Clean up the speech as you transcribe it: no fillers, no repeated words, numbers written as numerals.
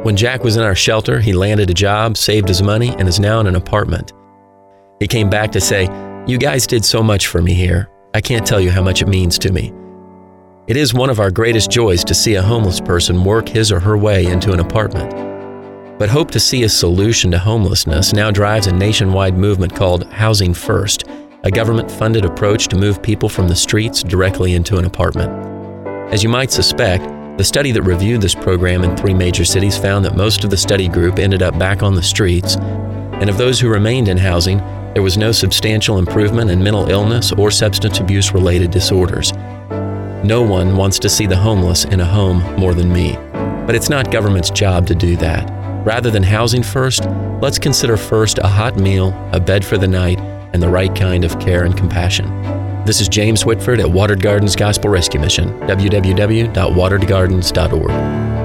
When Jack was in our shelter, he landed a job, saved his money, and is now in an apartment. He came back to say, "You guys did so much for me here. I can't tell you how much it means to me." It is one of our greatest joys to see a homeless person work his or her way into an apartment. But Hope to See a Solution to Homelessness now drives a nationwide movement called Housing First, a government-funded approach to move people from the streets directly into an apartment. As you might suspect, the study that reviewed this program in 3 major cities found that most of the study group ended up back on the streets, and of those who remained in housing, there was no substantial improvement in mental illness or substance abuse-related disorders. No one wants to see the homeless in a home more than me, but it's not government's job to do that. Rather than housing first, let's consider first a hot meal, a bed for the night, and the right kind of care and compassion. This is James Whitford at Watered Gardens Gospel Rescue Mission, www.wateredgardens.org.